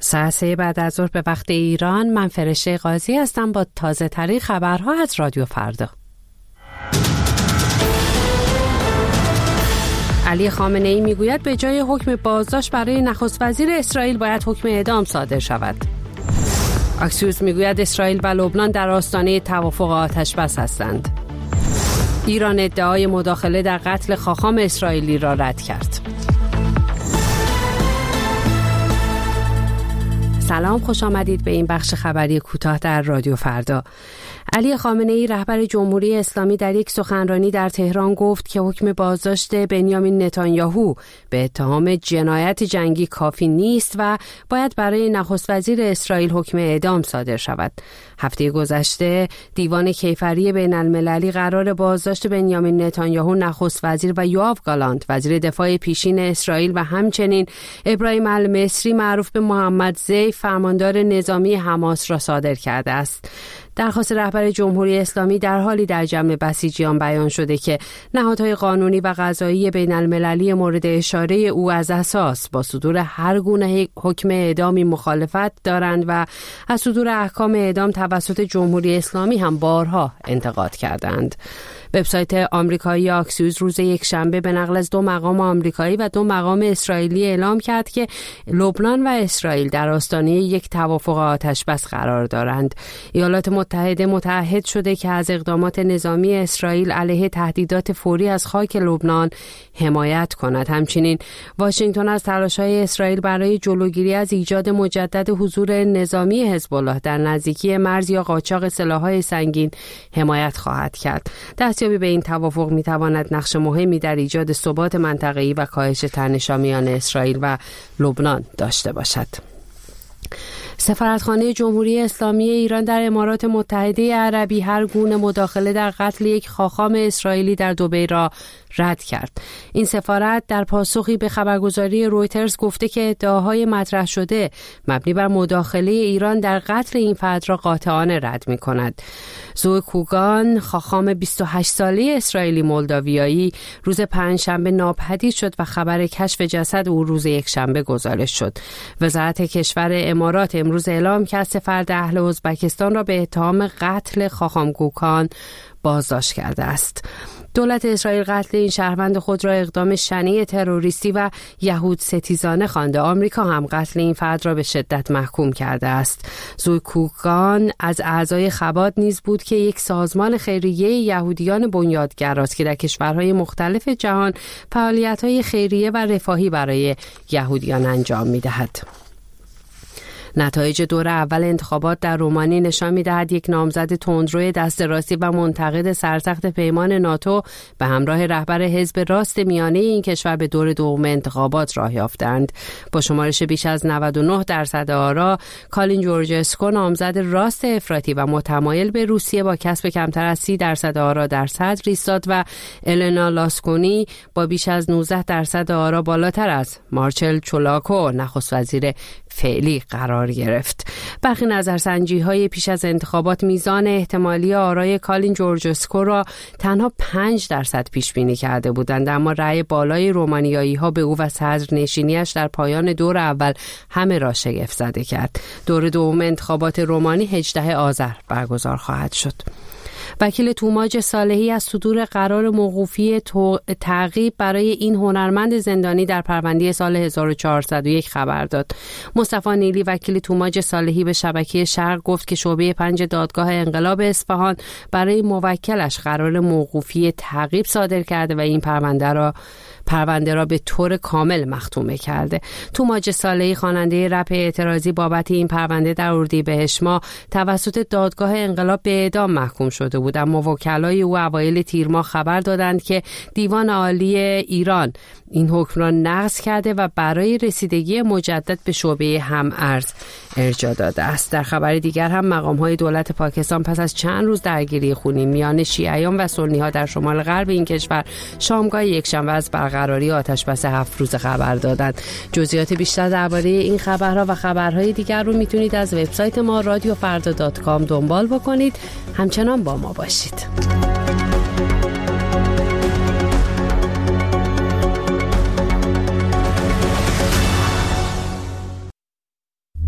ساعت 3 بعد از ظهر به وقت ایران. من فرشته قاضی هستم با تازه ترین خبرها از رادیو فردا. علی خامنه‌ای میگوید به جای حکم بازداشت برای نخست وزیر اسرائیل باید حکم اعدام صادر شود. اکسیوس میگوید اسرائیل و لبنان در آستانه توافق آتش‌بس هستند. ایران ادعای مداخله در قتل خاخام اسرائیلی را رد کرد. سلام، خوش آمدید به این بخش خبری کوتاه در رادیو فردا. علی خامنه‌ای رهبر جمهوری اسلامی در یک سخنرانی در تهران گفت که حکم بازداشت بنیامین نتانیاهو به اتهام جنایت جنگی کافی نیست و باید برای نخست وزیر اسرائیل حکم اعدام صادر شود. هفته گذشته دیوان کیفری بین المللی قرار بازداشت بنیامین نتانیاهو نخست وزیر و یوآو گالانت وزیر دفاع پیشین اسرائیل و همچنین ابراهیم المصری معروف به محمد ضیف فرماندار نظامی حماس را صادر کرده است. درخواست رهبر جمهوری اسلامی در حالی در جمع بسیجیان بیان شده که نهادهای قانونی و قضایی بین المللی مورد اشاره او از اساس با صدور هر گونه حکم اعدامی مخالفت دارند و از صدور احکام اعدام توسط جمهوری اسلامی هم بارها انتقاد کردند. وبسایت آمریکایی آکسیوس روز یکشنبه به نقل از 2 مقام آمریکایی و 2 مقام اسرائیلی اعلام کرد که لبنان و اسرائیل در آستانه یک توافق آتش‌بس قرار دارند. ایالات متحده متعهد شده که از اقدامات نظامی اسرائیل علیه تهدیدات فوری از خاک لبنان حمایت کند. همچنین واشنگتن از تلاش‌های اسرائیل برای جلوگیری از ایجاد مجدد حضور نظامی حزب الله در نزدیکی مرز یا قاچاق سلاح‌های سنگین حمایت خواهد کرد. دستیابی به این توافق می‌تواند نقش مهمی در ایجاد ثبات منطقه‌ای و کاهش تنش‌ها میان اسرائیل و لبنان داشته باشد. سفارتخانه جمهوری اسلامی ایران در امارات متحده عربی هر گونه مداخله در قتل یک خاخام اسرائیلی در دبی را رد کرد. این سفارت در پاسخی به خبرگزاری رویترز گفته که ادعاهای مطرح شده مبنی بر مداخله ایران در قتل این فرد را قاطعانه رد می‌کند. زوی کوگان، خاخام 28 ساله اسرائیلی مولداویایی، روز پنجشنبه ناپدید شد و خبر کشف جسد او روز یکشنبه گزارش شد. وزارت کشور امارات امروز اعلام کرد فرد اهل ازبکستان را به اتهام قتل خاخام کوکان بازداشت کرده است. دولت اسرائیل قتل این شهروند خود را اقدام شنیع تروریستی و یهود ستیزانه خوانده. آمریکا هم قتل این فرد را به شدت محکوم کرده است. زوی کوکان از اعضای خبات نیز بود که یک سازمان خیریه یهودیان بنیادگراست که در کشورهای مختلف جهان فعالیت‌های خیریه و رفاهی برای یهودیان انجام می‌دهد. نتایج دور اول انتخابات در رومانی نشان می‌دهد یک نامزد تندروی دست راستی و منتقد سرسخت پیمان ناتو به همراه رهبر حزب راست میانه این کشور به دور دوم انتخابات راه یافتند. با شمارش بیش از 99% آرا، کالین جورجسکو نامزد راست افراطی و متمایل به روسیه با کسب کمتر از 30% آرا در صدر ایستاد و النا لاسکونی با بیش از 19% آرا بالاتر از مارچل چولاکو نخست وزیر فعلی قرار گرفت. برخی نظرسنجی‌های پیش از انتخابات میزان احتمالی آرای کالین جورجسکو را تنها 5% پیش بینی کرده بودند، اما رأی بالای رومانیایی‌ها به او و صدرنشینی‌اش در پایان دور اول همه را شگفت زده کرد. دور دوم انتخابات رومانی 18 آذر برگزار خواهد شد. وکیل توماج صالحی از صدور قرار موقوفی تعقیب برای این هنرمند زندانی در پرونده سال 1401 خبر داد. مصطفی نیلی وکیل توماج صالحی به شبکه شرق گفت که شعبه 5 دادگاه انقلاب اصفهان برای موکلش قرار موقوفی تعقیب صادر کرده و این پرونده را به طور کامل مختومه کرده. توماج صالحی خواننده رپ اعتراضی بابت این پرونده در اردیبهشت ماه توسط دادگاه انقلاب به اعدام محکوم شده بود، اما وکلای او اوایل تیر ماه خبر دادند که دیوان عالی ایران این حکم را نقض کرده و برای رسیدگی مجدد به شعبه هم‌ارز ارجاع داده است. در خبر دیگر هم مقام‌های دولت پاکستان پس از چند روز درگیری خونین میان شیعیان و سنی‌ها در شمال غرب این کشور شامگاه یکشنبه از برقراری آتش‌بس 7 روزه خبر دادند. جزئیات بیشتر درباره این خبرها و خبرهای دیگر رو میتونید از وبسایت ما رادیوفردا.com دنبال بکنید. همچنان با ما باشید.